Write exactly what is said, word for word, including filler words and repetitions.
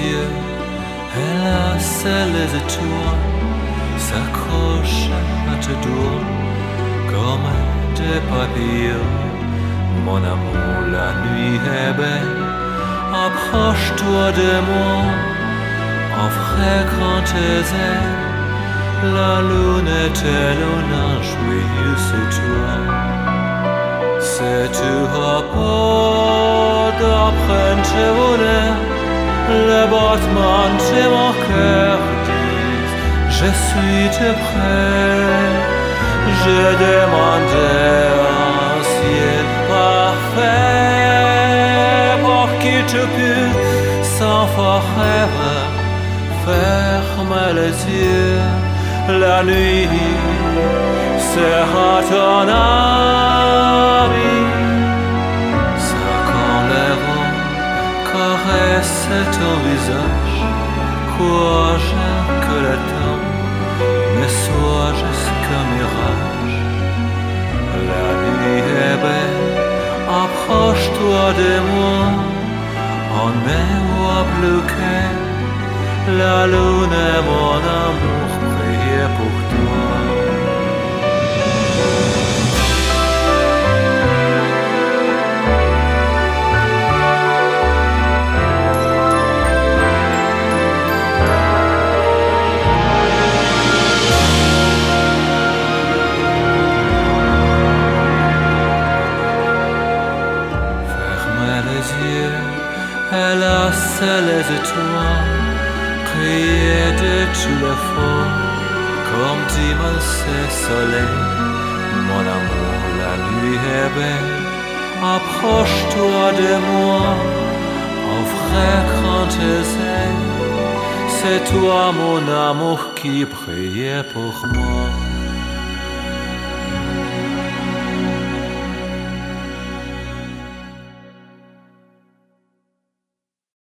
yeux, et là, c'est les étoiles s'accrochent à tes doigts comme des papillons. Mon amour, la nuit est belle, approche-toi de moi, offre tes ailes. La lune est un joyeux c'est toi. C'est tu repos d'après tes volets, le battement de mon cœur dit je suis te prêt. Je demandais un ciel parfait pour qui tu puisses sans rêve ferme les yeux. La nuit sera ton ami. C'est quand les vents caressent ton visage, crois-je que le temps ne soit jusqu'un mirage. La nuit est belle, approche-toi de moi, on ne voit plus qu'elle. La lune est mon amour, priez pour toi. Fermez les yeux, et là c'est les étoiles. Priez de tout le fort, comme dimanche soleil. Mon amour, la nuit est belle, approche-toi de moi, offre grand tes ailes. C'est toi mon amour qui prie pour moi.